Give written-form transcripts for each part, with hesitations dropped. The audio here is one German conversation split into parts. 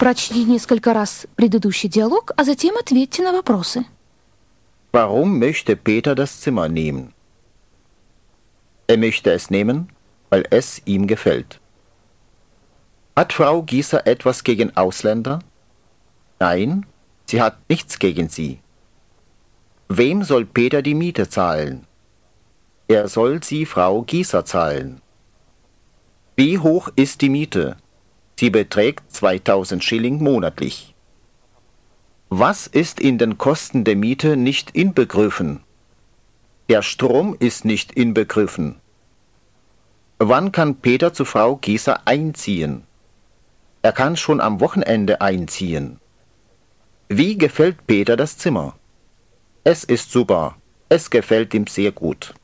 Прочти несколько раз предыдущий диалог, а затем ответьте на вопросы. Warum möchte Peter das Zimmer nehmen? Er möchte es nehmen, weil es ihm gefällt. Hat Frau Gieser etwas gegen Ausländer? Nein, sie hat nichts gegen sie. Wem soll Peter die Miete zahlen? Er soll sie Frau Gieser zahlen. Wie hoch ist die Miete? Sie beträgt 2000 Schilling monatlich. Was ist in den Kosten der Miete nicht inbegriffen? Der Strom ist nicht inbegriffen. Wann kann Peter zu Frau Gieser einziehen? Er kann schon am Wochenende einziehen. Wie gefällt Peter das Zimmer? Es ist super. Es gefällt ihm sehr gut.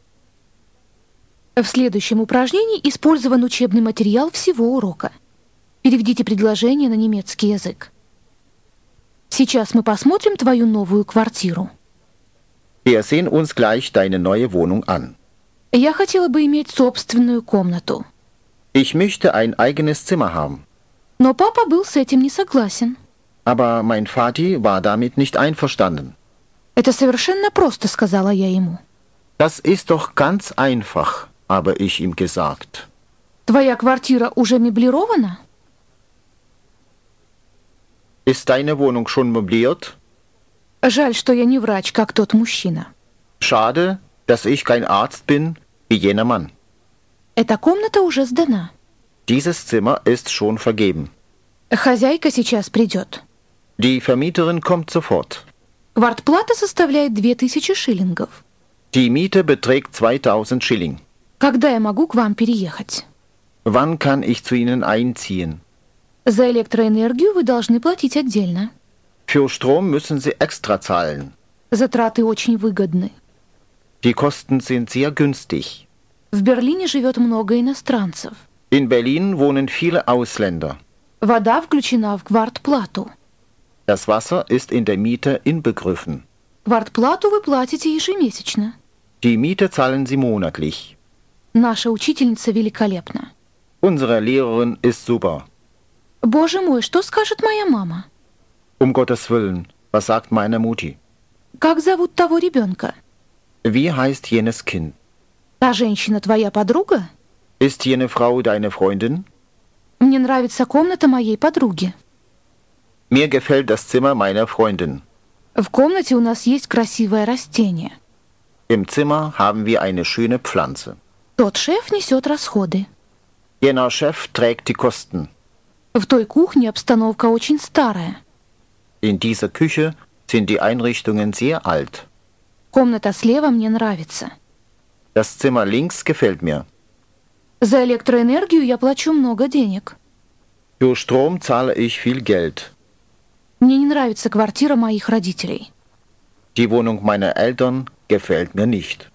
В следующем упражнении использован учебный материал всего урока. Переведите предложение на немецкий язык. Сейчас мы посмотрим твою новую квартиру. Wir sehen uns gleich deine neue Wohnung an. Я хотела бы иметь собственную комнату. Ich möchte ein eigenes Zimmer haben. Но папа был с этим не согласен. Aber mein Vati war damit nicht einverstanden. Это совершенно просто, сказала я ему. Das ist doch ganz einfach, habe ich ihm gesagt. Твоя квартира уже меблирована? Ist deine Wohnung schon möbliert? Жаль, что я не врач, как тот мужчина. Schade, dass ich kein Arzt bin, wie jener Mann. Эта комната уже сдана. Dieses Zimmer ist schon vergeben. Хозяйка сейчас придет. Die Vermieterin kommt sofort. Квартплата составляет 2000 шиллингов. Die Miete beträgt 2000 Schilling. Когда я могу к вам переехать? Wann kann ich zu Ihnen einziehen? За электроэнергию вы должны платить отдельно. Für Strom müssen Sie extra zahlen. Затраты очень выгодны. Die Kosten sind sehr günstig. В Берлине живет много иностранцев. In Berlin wohnen viele Ausländer. Вода включена в квартплату. Das Wasser ist in der Miete inbegriffen. Квартплату вы платите ежемесячно. Die Miete zahlen Sie monatlich. Наша учительница великолепна. Unsere Lehrerin ist super. Боже мой, что скажет моя мама? Um Gottes Willen, was sagt meine Mutti? Как зовут того ребенка? Wie heißt jenes Kind? Та женщина твоя подруга? Ist jene Frau deine Freundin? Мне нравится комната моей подруги. Mir gefällt das Zimmer meiner Freundin. В комнате у нас есть красивое растение. Im Zimmer haben wir eine schöne Pflanze. Тот шеф несет расходы. Jener Chef trägt die Kosten. В той кухне обстановка очень старая. In dieser Küche sind die Einrichtungen sehr alt. Комната слева мне нравится. Das Zimmer links gefällt mir. За электроэнергию я плачу много денег. Für Strom zahle ich viel Geld. Мне не нравится квартира моих родителей. Die Wohnung meiner Eltern gefällt mir nicht.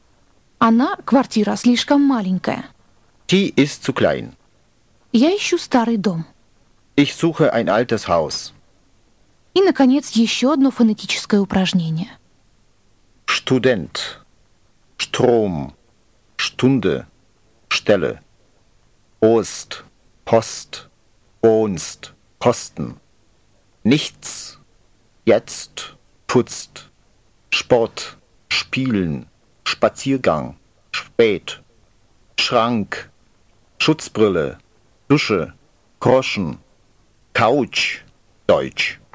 Она, квартира, слишком маленькая. Die ist zu klein. Я ищу старый дом. Ich suche ein altes Haus. И, наконец, еще одно фонетическое упражнение. Student, Strom, Stunde, Stelle, Ost, Post, wohnst, Kosten, nichts, jetzt, putzt, Sport, Spielen, Spaziergang, spät, Schrank, Schutzbrille, Dusche, Groschen, Couch, Deutsch.